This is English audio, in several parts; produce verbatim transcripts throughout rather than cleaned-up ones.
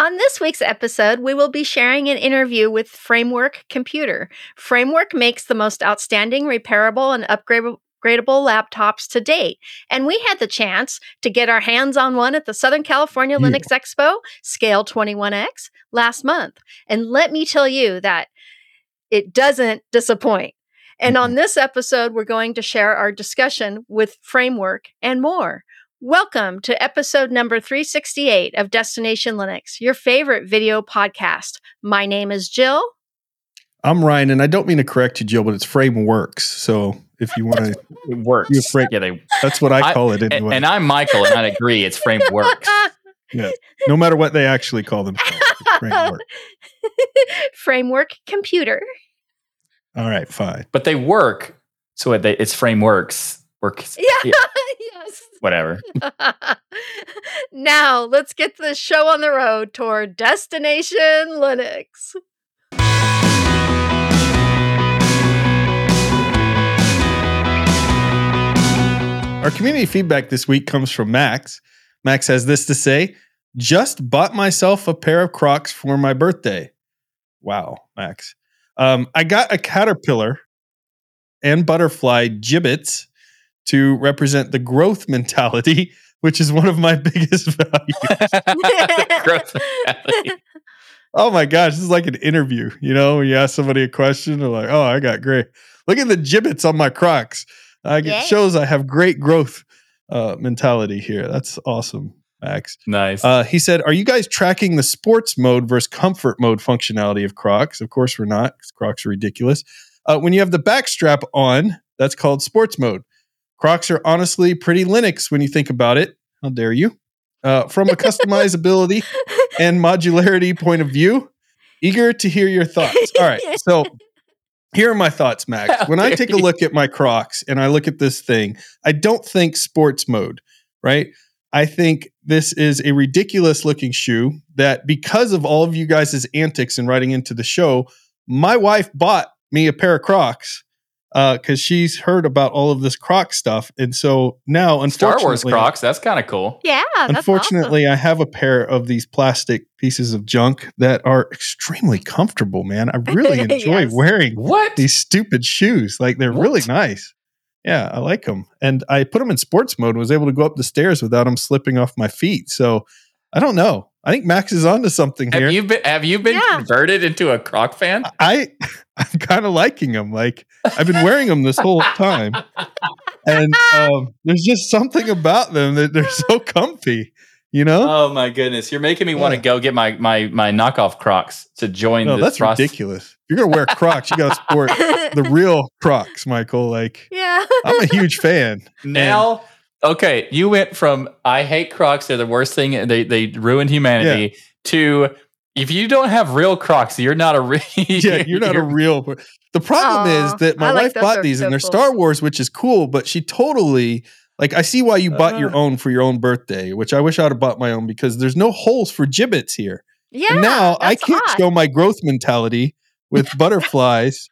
On this week's episode, we will be sharing an interview with Framework Computer. Framework makes the most outstanding, repairable, and upgradable laptops to date. And we had the chance to get our hands on one at the Southern California Yeah. Linux Expo, Scale twenty-one X, last month. And let me tell you that it doesn't disappoint. And on this episode, we're going to share our discussion with Framework and more. Welcome to episode number three sixty-eight of Destination Linux, your favorite video podcast. My name is Jill. I'm Ryan, and I don't mean to correct you, Jill, but it's Frameworks. So if you want to, It works. You're fra- yeah, they, that's what I call it and, anyway. and I'm Michael, and I agree. It's Frameworks. Yeah. No matter what they actually call themselves, it's Framework. Framework Computer. All right, fine. But they work. So they, it's Frameworks. Works. Yeah, yes. Whatever. Now, let's get the show on the road toward Destination Linux. Our community feedback this week comes from Max. Max has this to say: just bought myself a pair of Crocs for my birthday. Wow, Max. Um, I got a caterpillar and butterfly gibbets to represent the growth mentality, which is one of my biggest values. Growth mentality. Oh my gosh, this is like an interview. You know, when you ask somebody a question, they're like, oh, I got great. Look at the gibbets on my Crocs. I, Yay. it shows I have great growth uh, mentality here. That's awesome, Max. Nice. Uh, he said, are you guys tracking the sports mode versus comfort mode functionality of Crocs? Of course we're not, because Crocs are ridiculous. Uh, when you have the back strap on, that's called sports mode. Crocs are honestly pretty Linux when you think about it. How dare you? Uh, from a customizability and modularity point of view, eager to hear your thoughts. All right, so here are my thoughts, Max. How When I dare take a you. look at my Crocs and I look at this thing, I don't think sports mode, right? I think this is a ridiculous looking shoe that, because of all of you guys' antics and writing into the show, my wife bought me a pair of Crocs because uh, she's heard about all of this Croc stuff. And so now, Star unfortunately, Wars Crocs. That's kind of cool. Yeah, that's unfortunately, I have a pair of these plastic pieces of junk that are extremely comfortable, man. I really enjoy Yes. wearing What? these stupid shoes. Like, they're really What? nice. Yeah, I like them. And I put them in sports mode and was able to go up the stairs without them slipping off my feet. So I don't know. I think Max is onto something here. Have you been? Have you been Yeah. converted into a Croc fan? I, I'm kind of liking them. Like, I've been wearing them this whole time. And um, there's just something about them that they're so comfy, you know? Oh my goodness! You're making me want to Yeah. go get my my my knockoff Crocs to join. No, this that's process. ridiculous. If you're gonna wear Crocs, you gotta sport the real Crocs, Michael. Like, Yeah. I'm a huge fan. Now, okay, you went from I hate Crocs, they're the worst thing, they they ruined humanity, to if you don't have real Crocs, you're not a real. Yeah, you're not a real. The problem Aw, is that my I like wife those. bought They're these so and they're cool. Star Wars, which is cool, but she totally like. I see why you bought your Uh. own for your own birthday, which I wish I'd have bought my own because there's no holes for gibbets here. Yeah. and now I that's can't odd. show my growth mentality with butterflies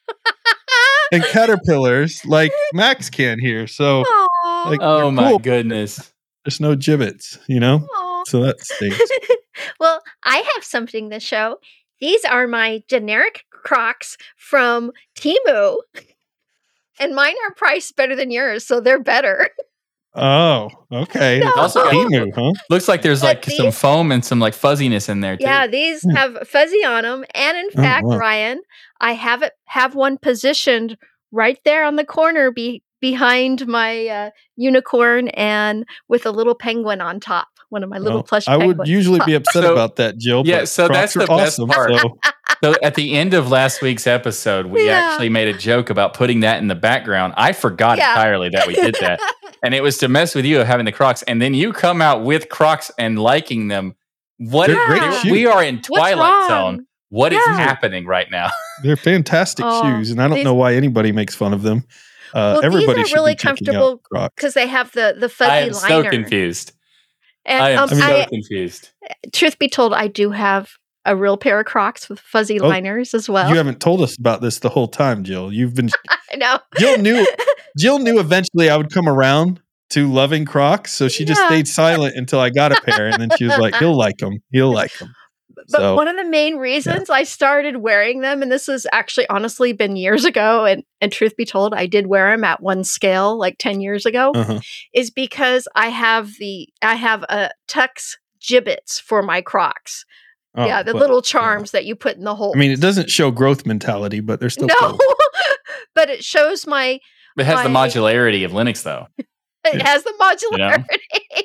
and caterpillars like Max can here. So Aw. like, Oh they're my cool. goodness! There's no gibbets, you know. Aw. So that stinks. Well, I have something to show. These are my generic Crocs from Temu. And mine are priced better than yours, so they're better. Oh, okay. No. Also got- Temu, huh? Looks like there's But like some these- foam and some like fuzziness in there too. Yeah, these Hmm. have fuzzy on them. And in Oh, fact, wow. Ryan, I have it have one positioned right there on the corner be, behind my uh, unicorn and with a little penguin on top. One of my little Well, plush I penguins. would usually be upset So- about that, Jill. Yeah, but so Crocs that's are the best awesome, part. so- So at the end of last week's episode, we Yeah. actually made a joke about putting that in the background. I forgot Yeah. entirely that we did that. And it was to mess with you of having the Crocs. And then you come out with Crocs and liking them. What They're great we- shoes. we are in What's Twilight wrong? Zone. What is Yeah. happening right now? They're fantastic Oh, shoes, and I don't these- know why anybody makes fun of them. Uh, Well, these everybody are should really be checking comfortable out Crocs. because they have the the fuzzy I am so liner. confused. And I am um, so I, confused. truth be told, I do have a real pair of Crocs with fuzzy Oh, liners as well. You haven't told us about this the whole time, Jill. You've been I know. Jill knew Jill knew eventually I would come around to loving Crocs. So she just Yeah. stayed silent until I got a pair. And then she was like, he'll like them. He'll like them. But So, one of the main reasons I started wearing them, and this has actually honestly been years ago, and, and truth be told, I did wear them at one scale like ten years ago, uh-huh. is because I have the I have a Tux Jibbitz for my Crocs. Oh, yeah, the well, little charms that you put in the hole. I mean, it doesn't show growth mentality, but they're still no, cool. but it shows my. It has the my- modularity of Linux, though. It Yeah. has the modularity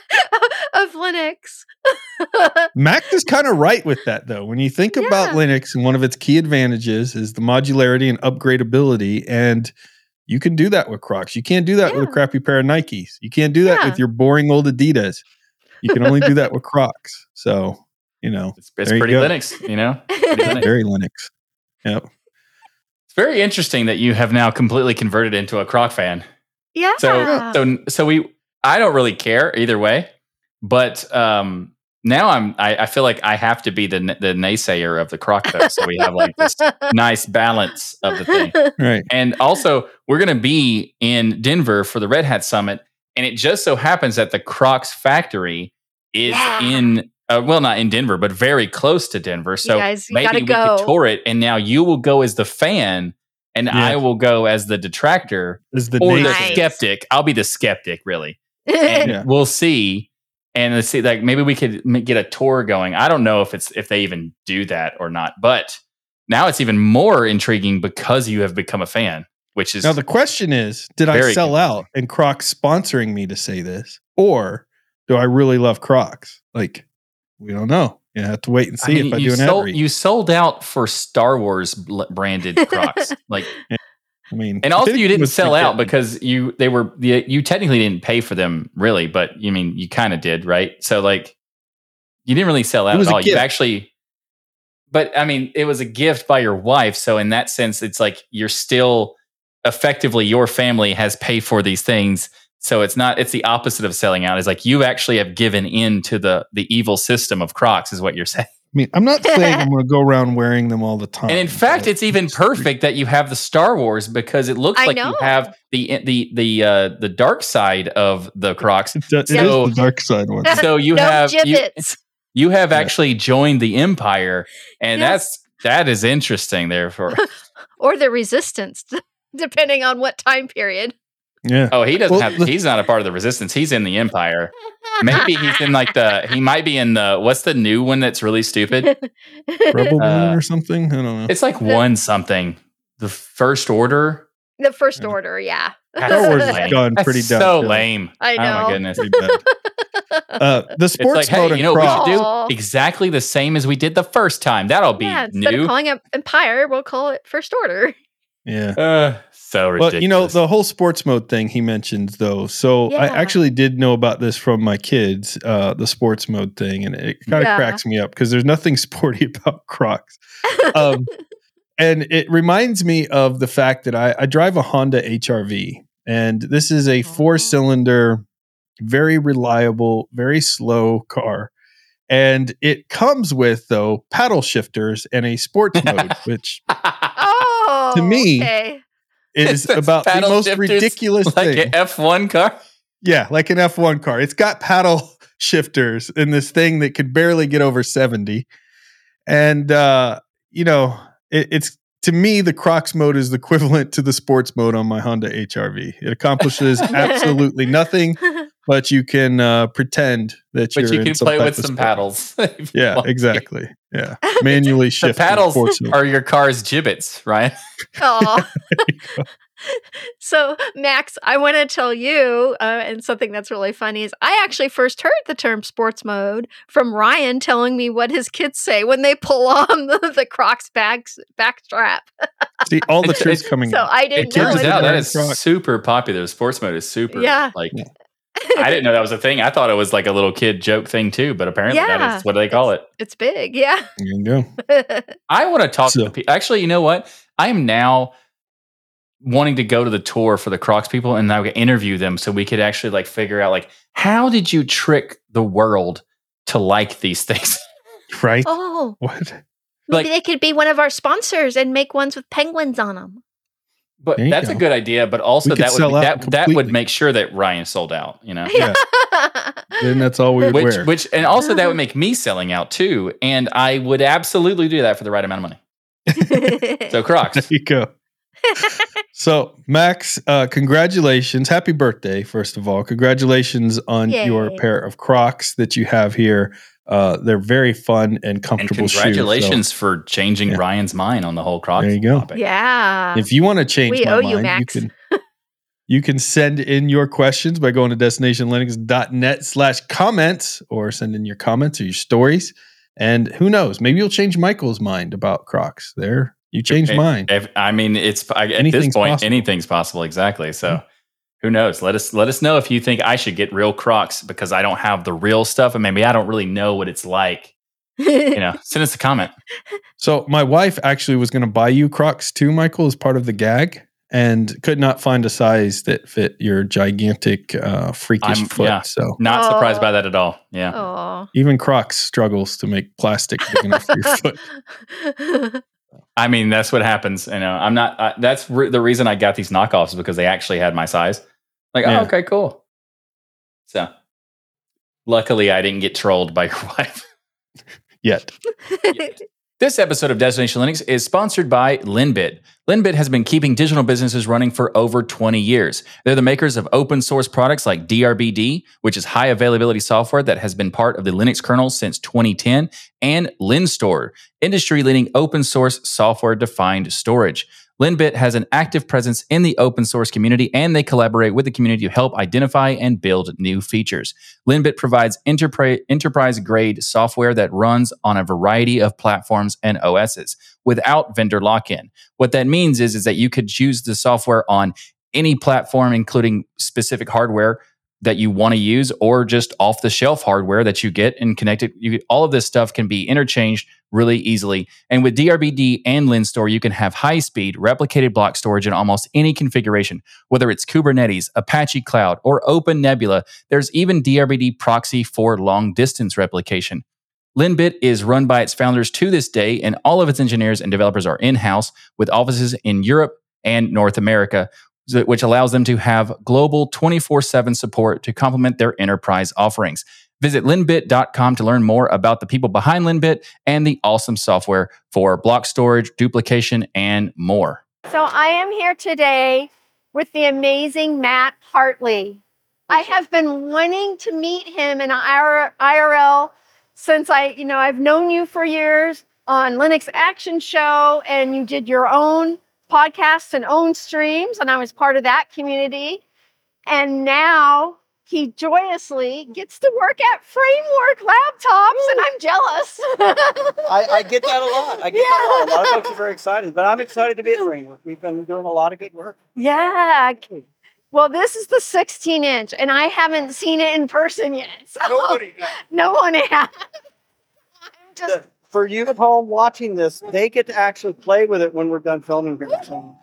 of Linux. Mac is kind of right with that, though. When you think about Yeah. Linux, and one of its key advantages is the modularity and upgradability, and you can do that with Crocs. You can't do that with a Yeah. crappy pair of Nikes. You can't do that Yeah. with your boring old Adidas. You can only do that with Crocs. So, you know, It's, it's There you pretty go. Linux, you know? Pretty Linux. very Linux. Yep. It's very interesting that you have now completely converted into a Croc fan. yeah. So, so, so we, I don't really care either way, but um, now I'm, I, I feel like I have to be the the naysayer of the Croc though. So we have like this nice balance of the thing. Right. And also, we're going to be in Denver for the Red Hat Summit, and it just so happens that the Crocs factory is Yeah. in, uh, well, not in Denver, but very close to Denver. So guys, you maybe gotta we go. could tour it, and now you will go as the fan, and Yeah. I will go as the detractor Is the or the Nice. naysayer. skeptic. I'll be the skeptic, really, and Yeah. we'll see. And let's see, like maybe we could m- get a tour going. I don't know if it's if they even do that or not, but now it's even more intriguing because you have become a fan, which is Now the question is, did I Very sell confusing. out and Crocs sponsoring me to say this, or do I really love Crocs? Like, we don't know. You have to wait and see I mean, if I you do an sold, outreach. you sold out for Star Wars bl- branded Crocs, like, I mean, and also you it didn't was sell out forgetting. because you they were you, you technically didn't pay for them really, but you mean you kind of did, right? So like, you didn't really sell out was at a all. You gift. actually, but I mean, it was a gift by your wife, so in that sense, it's like you're still effectively your family has paid for these things. So it's not, it's the opposite of selling out. It's like you actually have given in to the the evil system of Crocs, is what you're saying. I mean, I'm not saying I'm going to go around wearing them all the time. And in fact, but it's even perfect that you have the Star Wars, because it looks I like know. you have the the the uh, the dark side of the Crocs. It, does- it So- is the dark side one. So you no have you, gibbets. you have Yeah. actually joined the Empire, and Yes. that's that is interesting. Therefore, or the resistance, depending on what time period. Yeah. oh, he doesn't Well, have. the- He's not a part of the Resistance. He's in the Empire. Maybe he's in like the. He might be in the. What's the new one that's really stupid? Rebel uh, Moon or something? I don't know. It's like one something. The First Order. The First Yeah. Order, yeah. That's Star Wars has lame. gone That's pretty so downhill. lame. I Oh my know. goodness. Pretty bad. Uh, the It's sports like, hey, mode you in know what we Crocs. should Aw. do? Exactly the same as we did the first time. That'll be yeah, instead new. of calling it Empire, we'll call it First Order. Yeah. uh, so ridiculous. Well, you know, the whole sports mode thing he mentioned, though. So I Yeah. actually did know about this from my kids, uh, the sports mode thing, and it kind of Yeah. cracks me up because there's nothing sporty about Crocs. Um, and it reminds me of the fact that I, I drive a Honda H R V, and this is a four cylinder, very reliable, very slow car. And it comes with, though, paddle shifters and a sports mode, which Oh, To me, okay. is It's about the paddle most shifters ridiculous like thing. an F one car. Yeah, like an F one car. It's got paddle shifters in this thing that could barely get over seventy. And, uh, you know, it, it's to me, the Crocs mode is the equivalent to the sports mode on my Honda H R V. It accomplishes absolutely nothing, but you can uh, pretend that But you're you in can some play type with of some sport. paddles. if you Yeah, want. exactly. Yeah. Manually The shift. paddles are your car's gibbets, right? Aw. So, Max, I want to tell you, uh, and something that's really funny is I actually first heard the term sports mode from Ryan telling me what his kids say when they pull on the, the Crocs bags back strap. See, all the It's- truth's it's- coming So out. I didn't It know. turns it. out that wearing is Crocs. super popular. The sports mode is super. Yeah. Like, Yeah. I didn't know that was a thing. I thought it was like a little kid joke thing too, but apparently that Yeah. is what they call it. It's big, yeah. There you go. I want to talk So- to people. Actually, you know what? I am now wanting to go to the tour for the Crocs people and I would interview them so we could actually like figure out like how did you trick the world to like these things? Right? Oh, What? maybe Like- they could be one of our sponsors and make ones with penguins on them. But There you that's go. a good idea. But also We could that would sell be, out that that completely. would make sure that Ryan sold out. You know. Yeah. Then that's all we would Which, wear. which, and also that would make me selling out too, and I would absolutely do that for the right amount of money. So Crocs. There you go. So Max, uh, congratulations! Happy birthday, first of all. Congratulations on Yay. your pair of Crocs that you have here. Uh, they're very fun and And comfortable congratulations shoes. for changing Yeah. Ryan's mind on the whole Crocs There you go. topic. Yeah. So if you want to change We my owe mind, you, you, Max. can you can send in your questions by going to destination linux dot net slash comments or send in your comments or your stories. And who knows, maybe you'll change Michael's mind about Crocs. There, you changed If- mine. if- I mean, it's I, at this Anything's point, possible. anything's possible. Exactly. So, Yeah. who knows? Let us let us know if you think I should get real Crocs because I don't have the real stuff, and maybe I don't really know what it's like. You know, send us a comment. So my wife actually was going to buy you Crocs too, Michael, as part of the gag, and could not find a size that fit your gigantic, uh, freakish I'm- foot. yeah. So Not surprised Oh. by that at all. Yeah. Oh. even Crocs struggles to make plastic big enough for your foot. I mean, that's what happens. You know, I'm not. Uh, that's re- the reason I got these knockoffs because they actually had my size. Like, Yeah. oh, okay, cool. So, luckily, I didn't get trolled by your wife. Yet. This episode of Destination Linux is sponsored by Linbit. Linbit has been keeping digital businesses running for over twenty years. They're the makers of open source products like D R B D, which is high availability software that has been part of the Linux kernel since twenty ten, and LinStore, industry-leading open source software-defined storage. Linbit has an active presence in the open source community, and they collaborate with the community to help identify and build new features. Linbit provides enterpri- enterprise-grade software that runs on a variety of platforms and O Ss without vendor lock-in. What that means is, is that you could use the software on any platform, including specific hardware that you want to use, or just off-the-shelf hardware that you get and connect it. You, all of this stuff can be interchanged really easily. And with D R B D and LinStore, you can have high-speed replicated block storage in almost any configuration, whether it's Kubernetes, Apache Cloud, or OpenNebula. There's even D R B D proxy for long-distance replication. Linbit is run by its founders to this day, and all of its engineers and developers are in-house with offices in Europe and North America, which allows them to have global twenty-four seven support to complement their enterprise offerings. Visit linbit dot com to learn more about the people behind Linbit and the awesome software for block storage, duplication, and more. So I am here today with the amazing Matt Hartley. I have been wanting to meet him in I R L since I, you know, I've known you for years on Linux Action Show, and you did your own podcasts and own streams, and I was part of that community. And now he joyously gets to work at Framework Laptops, and I'm jealous. I, I get that a lot. I get that a lot. A lot of folks are very excited, but I'm excited to be at Framework. We've been doing a lot of good work. Yeah. Well, this is the sixteen inch, and I haven't seen it in person yet. So Nobody. no one has. I'm just, For you at home watching this, they get to actually play with it when we're done filming very soon.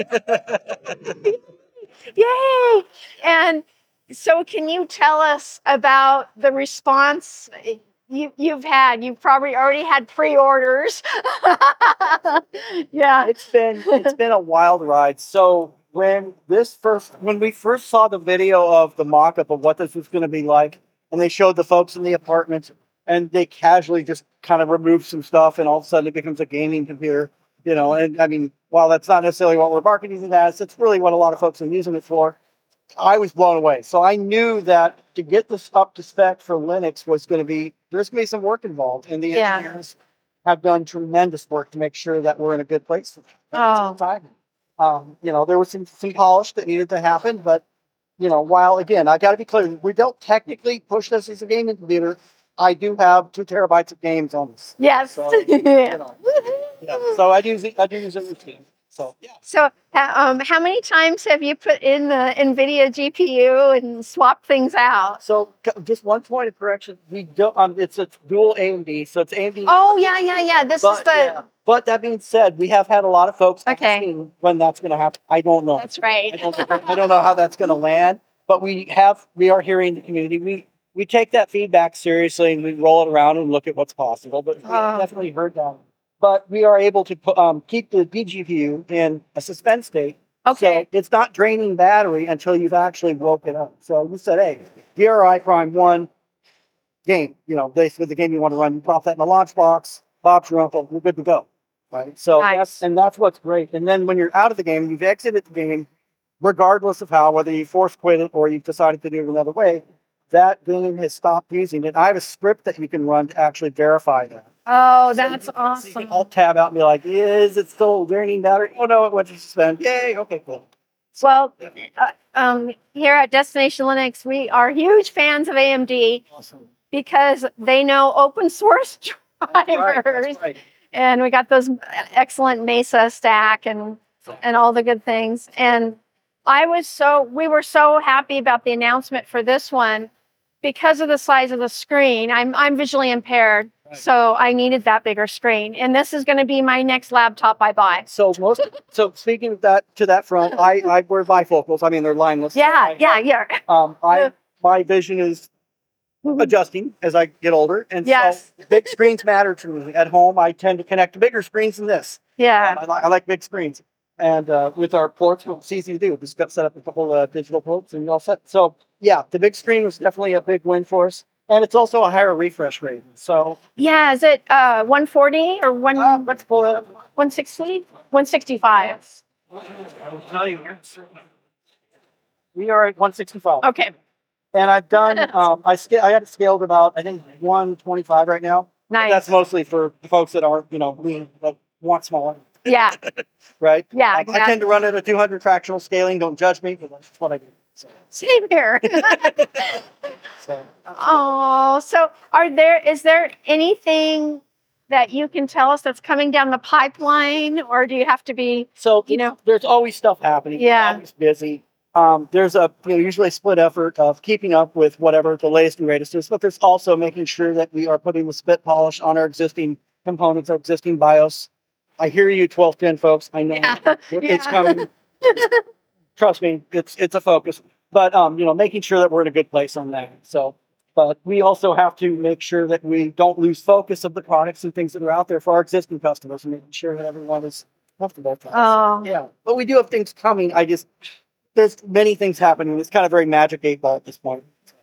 yay! And so, can you tell us about the response you, you've had? You've probably already had pre-orders. yeah. It's been it's been a wild ride. So when this first when we first saw the video of the mock-up of what this was going to be like, and they showed the folks in the apartment, and they casually just kind of removed some stuff, and all of a sudden it becomes a gaming computer, you know. And I mean, while that's not necessarily what we're marketing it as, it's really what a lot of folks are using it for. I was blown away. So I knew that to get this up to spec for Linux was going to be, there's going to be some work involved. And the Yeah. engineers have done tremendous work to make sure that we're in a good place for that. Oh. Um, you know, there was some, some polish that needed to happen, but, you know, while, again, I got to be clear, we don't technically push this as a gaming computer. I do have two terabytes of games on this. Yes. So, you know, yeah. So I do use it, I do use it routine. So, yeah. So, uh, um, how many times have you put in the NVIDIA G P U and swapped things out? So c- just one point of correction. We don't, um, it's a dual A M D. So it's A M D. Oh, yeah, yeah, yeah. This but, is the. yeah. But that being said, we have had a lot of folks Okay. asking when that's going to happen. I don't know. That's right. I don't, I don't know how that's going to land, but we have, we are hearing the community. We, we take that feedback seriously, and we roll it around and look at what's possible, but we Oh. definitely heard that. But we are able to put, um, keep the B G P U in a suspend state Okay. So it's not draining battery until you've actually woke it up. So you said, hey, D R I Prime one game, you know, basically the game you want to run, you pop that in the launch box, Bob's your uncle, you're good to go. Right. So Nice. that's, and that's what's great. And then when you're out of the game, you've exited the game, regardless of how, whether you force quit it or you've decided to do it another way, that game has stopped using it. I have a script that you can run to actually verify that. Oh, So that's you can awesome. alt tab out and be like, is it still draining battery? Oh no, it went to suspend. Yay, okay, cool. Well, uh, um, here at Destination Linux, we are huge fans of A M D Awesome. because they know open source That's drivers, right, that's right. and we got those excellent Mesa stack and and all the good things. And I was so we were so happy about the announcement for this one because of the size of the screen. I'm I'm visually impaired, Right. so I needed that bigger screen. And this is going to be my next laptop I buy. So most, so speaking of that, to that front, I, I wear bifocals. I mean, they're lineless. Yeah, I- yeah, yeah. Um, I, Yeah. my vision is adjusting as I get older. And Yes. so big screens matter to me. At home, I tend to connect to bigger screens than this. Yeah. I, like, I like big screens. And uh, with our ports, it's easy to do. Just got set up a couple uh, digital ports and you're all set. So yeah, the big screen was definitely a big win for us. And it's also a higher refresh rate. So Yeah, is it uh one forty or one uh, let's pull it up. one sixty? one sixty-five. I will tell you. We are at one sixty-five. Okay. And I've done, um, I sca- I had it scaled about, I think, one twenty-five right now. Nice. That's mostly for the folks that aren't, you know, lean, that want smaller, Yeah. right? Yeah. Um, I exactly. tend to run it at two hundred fractional scaling. Don't judge me, but that's what I do. So, Same here. so Oh, so are there is there anything that you can tell us that's coming down the pipeline, or do you have to be so You know- there's always stuff happening. Yeah. Always busy. Um, there's a you know, usually a split effort of keeping up with whatever the latest and greatest is, but there's also making sure that we are putting the spit polish on our existing components, our existing BIOS. I hear you, twelve ten folks. I know Yeah. it's Yeah. coming. Trust me, it's it's a focus. But um, you know, making sure that we're in a good place on that. So, but we also have to make sure that we don't lose focus of the products and things that are out there for our existing customers, and making sure that everyone is comfortable with us. Oh. Yeah, but we do have things coming. I just there's many things happening. It's kind of very magic eight ball at this point.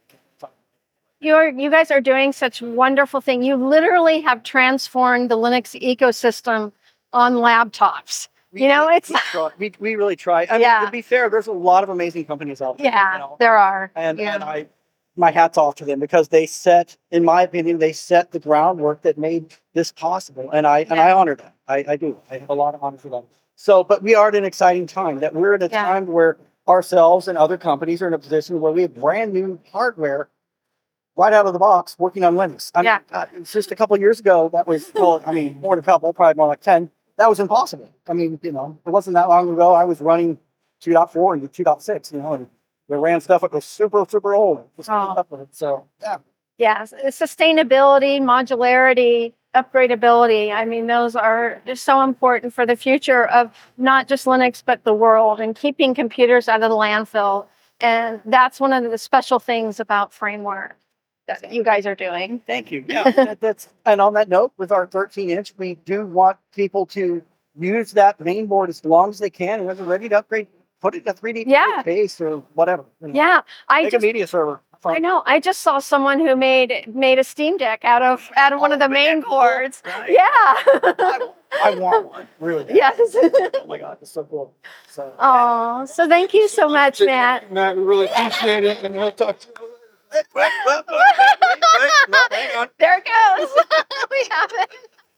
You're you guys are doing such wonderful thing. You literally have transformed the Linux ecosystem on laptops. You know, it's we, try, we, we really try. I mean, Yeah. to be fair, there's a lot of amazing companies out there. yeah, You know? there are. And yeah. and I, my hats off to them because they set, in my opinion, they set the groundwork that made this possible, and I and I honor them. I, I do. I have a lot of honor for them. So, but we are at an exciting time that we're at a Yeah. time where ourselves and other companies are in a position where we have brand new hardware right out of the box working on Linux. I mean, Yeah. God, it's just a couple of years ago that was, well, I mean, more than a couple, probably more like ten. That was impossible. I mean, you know, it wasn't that long ago. I was running two point four and two point six, you know, and we ran stuff that was super, super old. Just Oh. keep up with it. So, yeah. Yes, sustainability, modularity, upgradability. I mean, those are just so important for the future of not just Linux, but the world, and keeping computers out of the landfill. And that's one of the special things about Framework that you guys are doing. Thank you. Yeah, that, that's and on that note, with our thirteen inch, we do want people to use that main board as long as they can, and when they're ready to upgrade, put it in a three D Yeah. base or whatever. you know. Yeah, I Make a just media server. I know. I just saw someone who made made a Steam Deck out of out of one of the main boards. Right. Yeah. I, I want one. Really. Yes. Oh my god, it's so cool. So. Oh, so thank you so much, Matt. Matt, we really appreciate it, and we'll talk to you. Wait, wait, wait, wait, wait, wait, no, hang on. There it goes. We have it.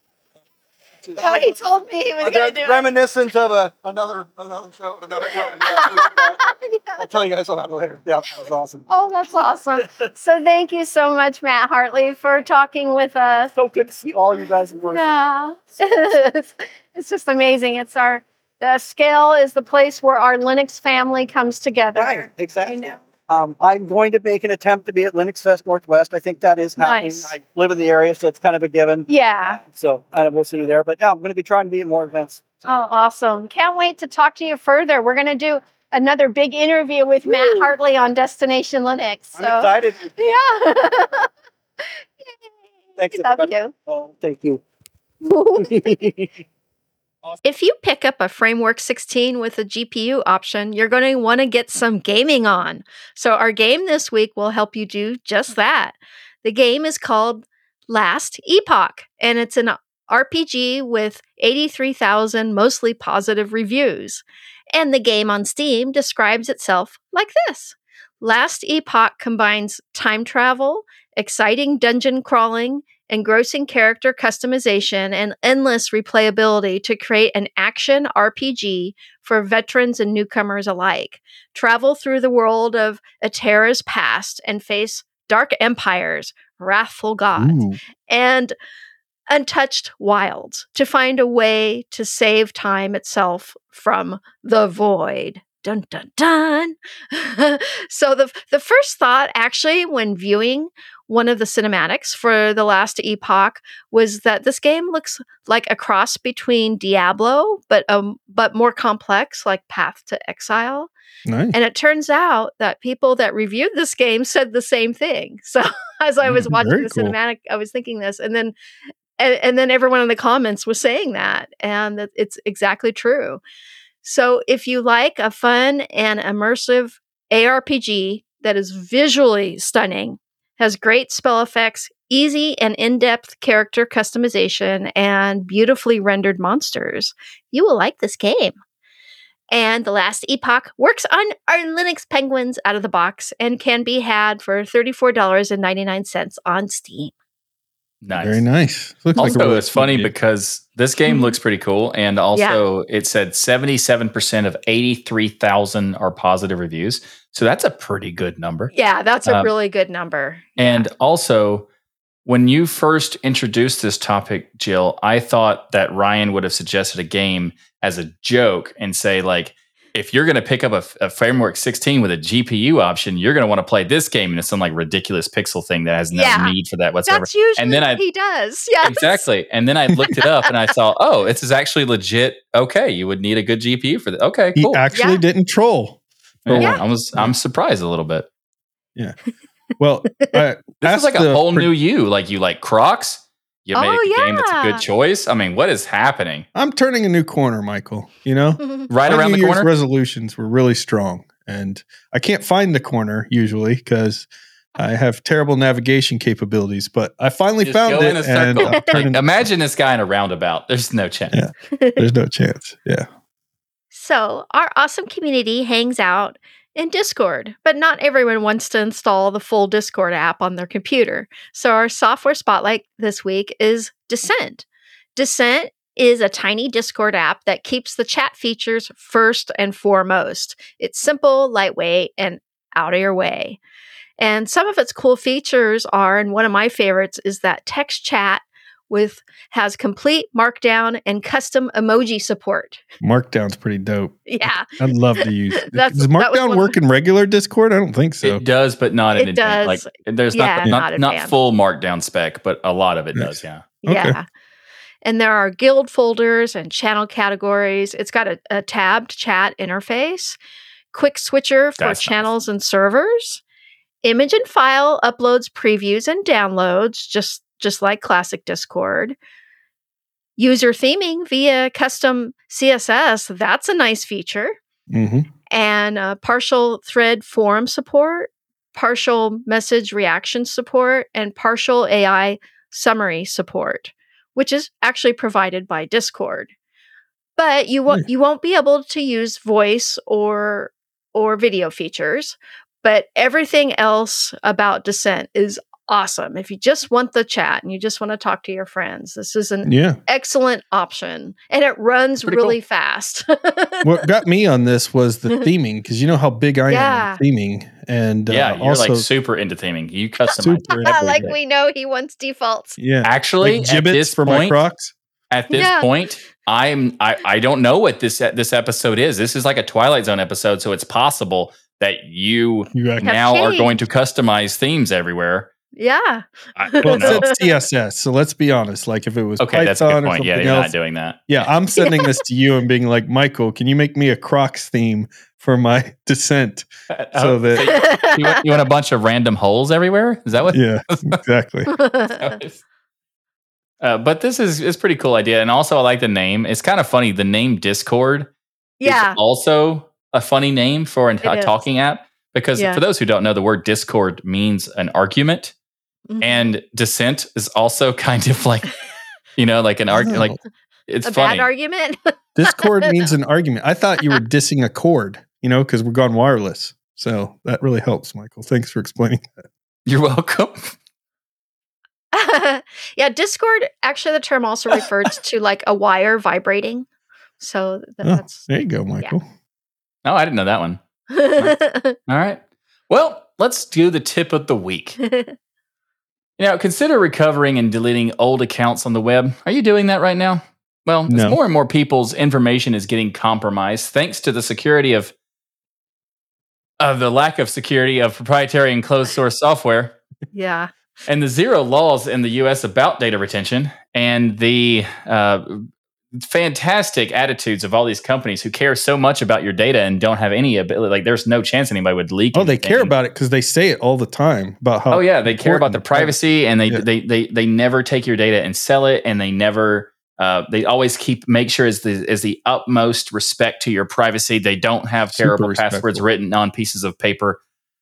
Oh, he told me he was going to do it. Reminiscent of a another another show, another show. Yeah. I'll tell you guys about it later. Yeah, that was awesome. Oh, that's awesome. So thank you so much, Matt Hartley, for talking with us. So good to see all you guys in person. Yeah. It's just amazing. It's our, the scale is the place where our Linux family comes together. Right, exactly. You know. Um, I'm going to make an attempt to be at Linux Fest Northwest. I think that is happening. Nice. I live in the area, so it's kind of a given. Yeah. So uh, we'll see you there. But yeah, I'm going to be trying to be at more events. Oh, awesome. Can't wait to talk to you further. We're going to do another big interview with Matt Woo. Hartley on Destination Linux. So, I'm excited. yeah. Thanks, Love everybody. you. Oh, thank you. If you pick up a Framework sixteen with a G P U option, you're going to want to get some gaming on. So our game this week will help you do just that. The game is called Last Epoch, and it's an R P G with eighty-three thousand mostly positive reviews. And the game on Steam describes itself like this. Last Epoch combines time travel, exciting dungeon crawling, engrossing character customization, and endless replayability to create an action R P G for veterans and newcomers alike. Travel through the world of Atera's past and face dark empires, wrathful gods, Ooh. and untouched wilds to find a way to save time itself from the void. Dun, dun, dun. So the the first thought, actually, when viewing one of the cinematics for The Last Epoch, was that this game looks like a cross between Diablo, but um, but more complex, like Path to Exile. Nice. And it turns out that people that reviewed this game said the same thing. So as I was Mm, watching very the cool. cinematic, I was thinking this, and then and, and then everyone in the comments was saying that, and that it's exactly true. So if you like a fun and immersive A R P G that is visually stunning, has great spell effects, easy and in-depth character customization, and beautifully rendered monsters, you will like this game. And The Last Epoch works on our Linux Penguins out of the box and can be had for thirty-four dollars and ninety-nine cents on Steam. Nice. Very nice. Looks like a Also, really it's cool funny game. because this game Mhm. looks pretty cool. And also, it said seventy-seven percent of eighty-three thousand are positive reviews. So that's a pretty good number. Yeah, that's a Um, really good number. And also, when you first introduced this topic, Jill, I thought that Ryan would have suggested a game as a joke and say, like, if you're going to pick up a, a Framework sixteen with a G P U option, you're going to want to play this game in some like ridiculous pixel thing that has no Yeah. need for that whatsoever. That's usually And then what I- he does. Yes. Exactly. And then I looked it up and I saw, oh, this is actually legit. Okay, you would need a good G P U for that. Okay, He cool. actually Yeah. didn't troll. for Yeah, once. I was I'm surprised a little bit. Well, I This asked is like a the whole pro- new you. Like you like Crocs. You Oh, make a game that's a yeah. good choice. I mean, what is happening? I'm turning a new corner, Michael. You know, Right My around New the Year's corner? resolutions were really strong, and I can't find the corner usually because I have terrible navigation capabilities. But I finally Just found go it, in a and circle. I'm turning- Like, imagine this guy in a roundabout. There's no chance. Yeah. there's no chance. Yeah, So, our awesome community hangs out in Discord, but not everyone wants to install the full Discord app on their computer. So, our software spotlight this week is Descent. Descent is a tiny Discord app that keeps the chat features first and foremost. It's simple, lightweight, and out of your way. And some of its cool features are, and one of my favorites is that text chat with has complete markdown and custom emoji support. Markdown's pretty dope. Yeah. I'd love to use. That's- Does that was Markdown one- work in regular Discord? I don't think so. It does, but not in It advance. does. Like there's Yeah, not not, not not, advanced. full markdown spec, but a lot of it Nice. does. Yeah. Okay. Yeah. And there are guild folders and channel categories. It's got a, a tabbed chat interface, quick switcher for That's nice. channels and servers, image and file uploads, previews, and downloads, just, just like classic Discord. User theming via custom C S S, that's a nice feature. hmm And uh, partial thread forum support, partial message reaction support, and partial A I summary support, which is actually provided by Discord. But you won't you won't be able to use voice or or video features. But everything else about Descent is awesome. If you just want the chat and you just want to talk to your friends, this is an Yeah. excellent option, and it runs Pretty really fast. What got me on this was the theming, because you know how big I Yeah. am on theming, and Yeah, uh, you're also like super into theming. You customize super into like everything. we know he wants defaults. yeah, Actually, like at gibbets this for my point, Crocs. at this Yeah. point, I'm I, I don't know what this this episode is. This is like a Twilight Zone episode, so it's possible that you You actually, now are changed. going to customize themes everywhere. Yeah. I well, don't it know. said C S S, so let's be honest. Like if it was Okay, Python that's a good or point. something Yeah, you're else, not doing that. yeah, I'm sending this to you and being like, Michael, can you make me a Crocs theme for my Descent? So Oh, that you, want, you want a bunch of random holes everywhere? Is that what? yeah, exactly. that is? Uh, but this is is pretty cool idea, and also I like the name. It's kind of funny. The name Discord Yeah. is also a funny name for an- It a is. talking app because Yeah. for those who don't know, the word Discord means an argument, Mhm. and dissent is also kind of like you know like an argument. Like it's a funny. bad argument. Discord means an argument. I thought you were dissing a cord, you know, because we're gone wireless. So that really helps, Michael. Thanks for explaining that. You're welcome. Yeah, Discord, actually the term also refers to like a wire vibrating. So th- Oh, that's there you go, Michael. Oh, I didn't know that one. All right. Well, let's do the tip of the week. Now, consider recovering and deleting old accounts on the web. Are you doing that right now? Well, as No. more and more people's information is getting compromised, thanks to the security of of the lack of security of proprietary and closed source software, Yeah. and the zero laws in the U S about data retention, and the uh, fantastic attitudes of all these companies who care so much about your data and don't have any ability. Like, there's no chance anybody would leak. Oh, they anything. care about it because they say it all the time about how. Oh yeah, they care about the important- privacy, and they Yeah. they they they never take your data and sell it, and they never. Uh, they always keep make sure is the is the utmost respect to your privacy. They don't have Super terrible passwords respectful. written on pieces of paper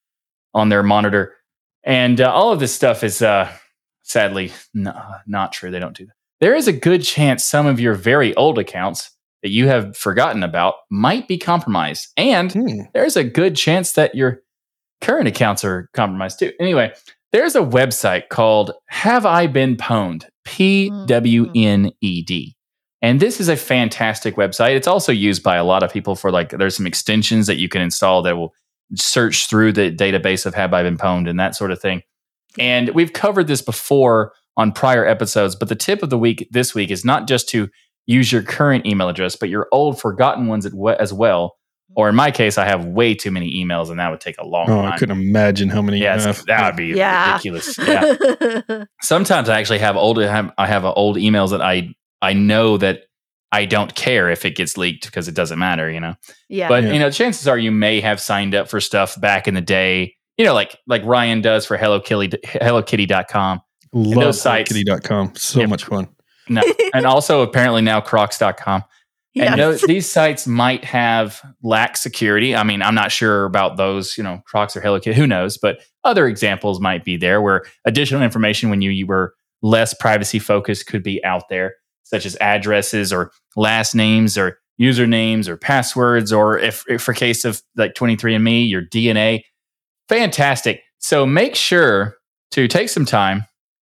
on their monitor, and uh, all of this stuff is uh, sadly no, not true. They don't do that. There is a good chance some of your very old accounts that you have forgotten about might be compromised, and Hmm. there's a good chance that your current accounts are compromised too. Anyway, there's a website called Have I Been Pwned? P W N E D. And this is a fantastic website. It's also used by a lot of people for like, there's some extensions that you can install that will search through the database of Have I Been Pwned and that sort of thing. And we've covered this before on prior episodes, but the tip of the week this week is not just to use your current email address, but your old forgotten ones as well. Or in my case, I have way too many emails, and that would take a long Oh, time. I couldn't imagine how many. Yeah, you it's- have. that would be Yeah. ridiculous. Yeah. Sometimes I actually have old. I have, I have uh, old emails that I I know that I don't care if it gets leaked because it doesn't matter, you know. Yeah. But Yeah. you know, chances are you may have signed up for stuff back in the day. You know, like like Ryan does for Hello Kitty, Hello Kitty dot com. Love those sites- kitty dot com. So Yep. much fun. No, and also apparently now Crocs dot com. Yes. And those, these sites might have lack security. I mean, I'm not sure about those, you know, Crocs or Hello Kitty, who knows? But other examples might be there where additional information when you, you were less privacy focused could be out there, such as addresses or last names or usernames or passwords, or if, if for case of like twenty-three and me, your D N A. Fantastic. So make sure to take some time,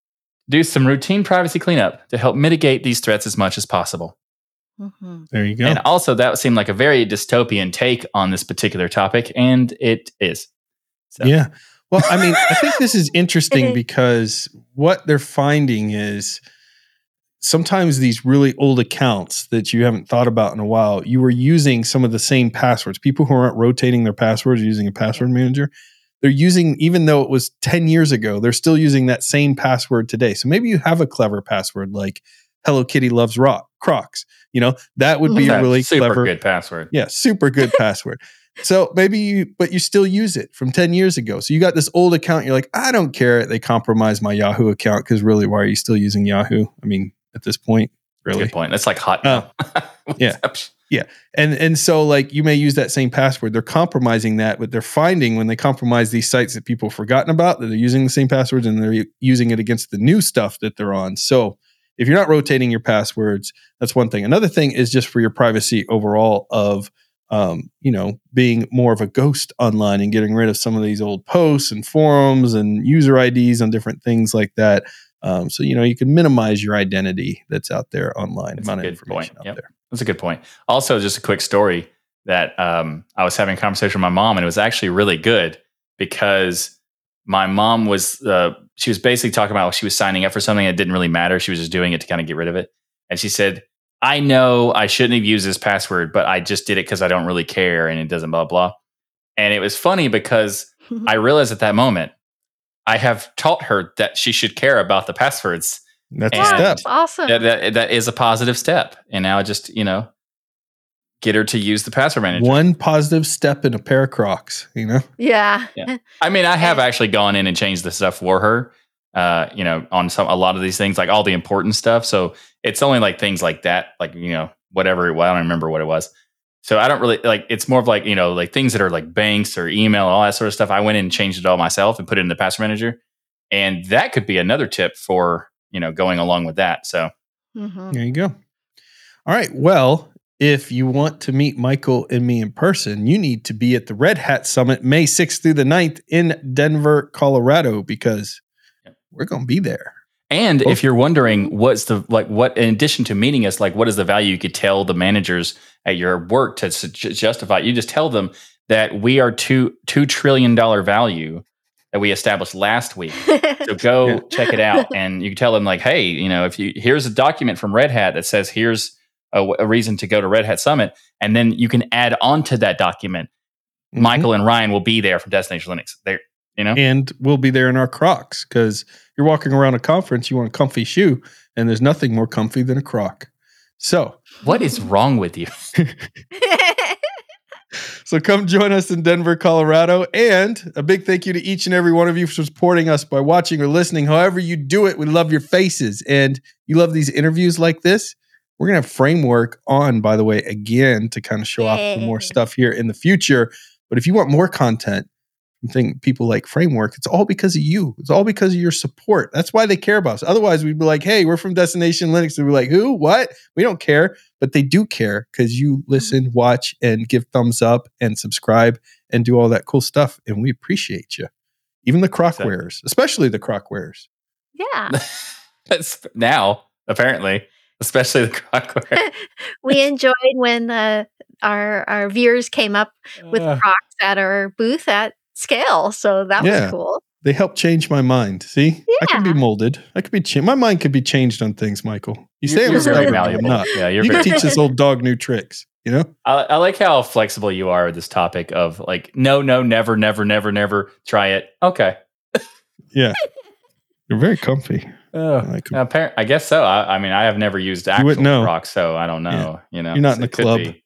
do some routine privacy cleanup to help mitigate these threats as much as possible. Mhm. There you go. And also, that seemed like a very dystopian take on this particular topic, and it is. So, Yeah. Well, I mean, I think this is interesting because what they're finding is sometimes these really old accounts that you haven't thought about in a while, you were using some of the same passwords. People who aren't rotating their passwords using a password manager, they're using, even though it was ten years ago, they're still using that same password today. So maybe you have a clever password like Hello Kitty loves rock, Crocs. You know, that would be That's a really super clever, good password. yeah, super good password. So maybe you, but you still use it from ten years ago. So you got this old account. You're like, I don't care. They compromised my Yahoo account because really, why are you still using Yahoo? I mean, at this point, really. Good point. That's like hot. Uh, yeah. And and so like you may use that same password. They're compromising that, but they're finding when they compromise these sites that people have forgotten about that they're using the same passwords and they're using it against the new stuff that they're on. So if you're not rotating your passwords, that's one thing. Another thing is just for your privacy overall of um, you know, being more of a ghost online and getting rid of some of these old posts and forums and user I Ds on different things like that. Um, so you know you can minimize your identity that's out there online. That's a amount of good information point. out Yep. there. That's a good point. Also, just a quick story that um, I was having a conversation with my mom, and it was actually really good because my mom was, uh, she was basically talking about how she was signing up for something that didn't really matter. She was just doing it to kind of get rid of it. And she said, I know I shouldn't have used this password, but I just did it because I don't really care and it doesn't blah, blah. And it was funny because I realized at that moment, I have taught her that she should care about the passwords. That's a And- step. Awesome. That, that, that is a positive step. And now I just, you know, get her to use the password manager. One positive step in a pair of Crocs, you know? Yeah. Yeah. I mean, I have actually gone in and changed the stuff for her. uh, you know, on some a lot of these things, like all the important stuff. So it's only like things like that, like, you know, whatever. Well, I don't remember what it was. So I don't really like. It's more of like, you know, like things that are like banks or email, all that sort of stuff. I went in and changed it all myself and put it in the password manager, and that could be another tip for, you know, going along with that. So Mm-hmm. There you go. All right. Well, if you want to meet Michael and me in person, you need to be at the Red Hat Summit May sixth through the ninth in Denver, Colorado, because Yep. we're going to be there. And Well- if you're wondering what's the, like, what, in addition to meeting us, like, what is the value you could tell the managers at your work to su- justify, you just tell them that we are two, two trillion dollar value that we established last week. So go Yeah. check it out. And you can tell them like, hey, you know, if you, here's a document from Red Hat that says, here's a, a reason to go to Red Hat Summit. And then you can add on to that document. Mhm. Michael and Ryan will be there from Destination Linux. There, you know, And we'll be there in our Crocs, because you're walking around a conference, you want a comfy shoe, and there's nothing more comfy than a Croc. So, what is wrong with you? so come join us in Denver, Colorado. And a big thank you to each and every one of you for supporting us by watching or listening. However you do it, we love your faces. And you love these interviews like this. We're going to have Framework on, by the way, again, to kind of show off some more Yay. stuff here in the future. But if you want more content from thing, people like Framework, it's all because of you. It's all because of your support. That's why they care about us. Otherwise, we'd be like, hey, we're from Destination Linux. And we're like, who? What? We don't care. But they do care because you listen, watch, and give thumbs up and subscribe and do all that cool stuff. And we appreciate you. Even the Croc Exactly. wearers, especially the Croc wearers. Yeah. That's now, apparently, especially the Crockware. We enjoyed when uh, our our viewers came up with Uh, Crocs at our booth at Scale. So that Yeah. was cool. They help change my mind. See, I can be Yeah. molded. I could be cha- my mind could be changed on things, Michael. You say you're I'm very stubborn, but I'm valuable. not. Yeah, you're You can very. teach this old dog new tricks. You know? I, I like how flexible you are with this topic of like, no, no, never, never, never, never try it. Okay. Yeah. You're very comfy. I like 'em. Apparently, I guess so. I, I mean, I have never used actual wouldn't know. Crocs, so I don't know. You know, You're not So in it the could club. be.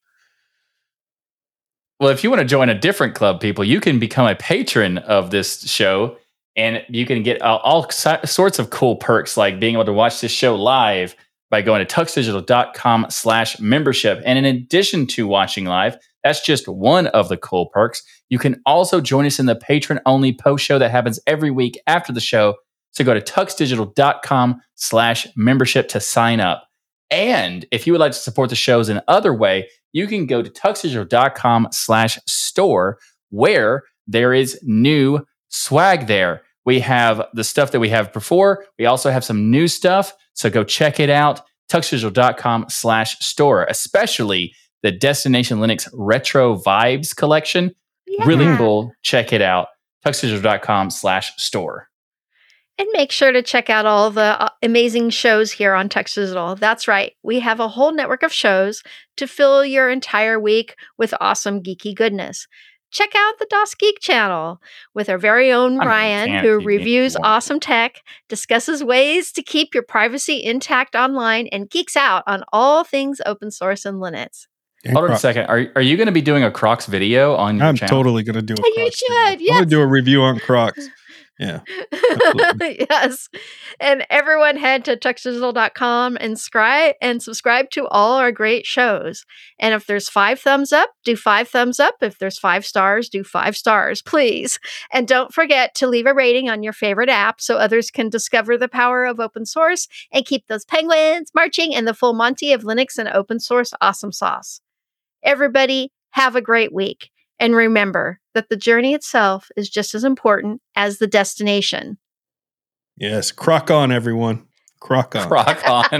Well, if you want to join a different club, people, you can become a patron of this show, and you can get all, all si- sorts of cool perks, like being able to watch this show live by going to tuxdigital.com slash membership. And in addition to watching live, that's just one of the cool perks. You can also join us in the patron-only post show that happens every week after the show. So go to tuxdigital.com slash membership to sign up. And if you would like to support the shows in other way, you can go to tuxdigital.com slash store, where there is new swag there. We have the stuff that we have before. We also have some new stuff. So go check it out. tuxdigital.com slash store, especially the Destination Linux Retro Vibes collection. Really Yeah. cool. Check it out. tuxdigital.com slash store. And make sure to check out all the uh, amazing shows here on Tux Digital. That's right. We have a whole network of shows to fill your entire week with awesome geeky goodness. Check out the DOS Geek channel with our very own I mean, Ryan, can't who if you reviews want. awesome tech, discusses ways to keep your privacy intact online, and geeks out on all things open source and Linux. And Hold on a Croc. second. Are, are you going to be doing a Crocs video on your I'm channel? totally going to do a You Crocs should, video. I'm yes. going to do a review on Crocs. Yeah. Absolutely. Yes. And everyone head to tux digital dot com and subscribe and subscribe to all our great shows. And if there's five thumbs up, do five thumbs up. If there's five stars, do five stars, please. And don't forget to leave a rating on your favorite app so others can discover the power of open source and keep those penguins marching in the full Monty of Linux and open source awesome sauce. Everybody, have a great week. And remember that the journey itself is just as important as the destination. Yes. Croc on, everyone. Croc on. Croc on.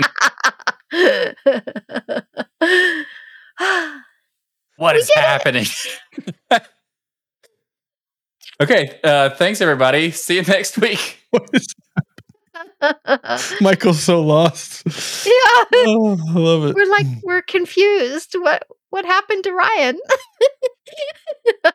What We is did it! happening? Okay. Uh, thanks, everybody. See you next week. What is- Michael's so lost. Yeah. Oh, I love it. We're like, we're confused. What what happened to Ryan?